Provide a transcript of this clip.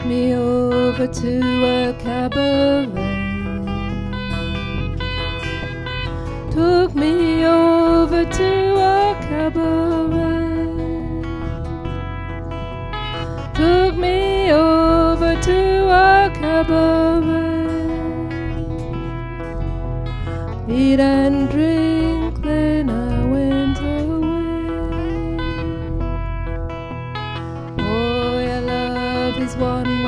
took me over to a cabaret. Took me over to a cabaret. Took me over to a cabaret. Eat and drink, then I went away. Oh, your love is one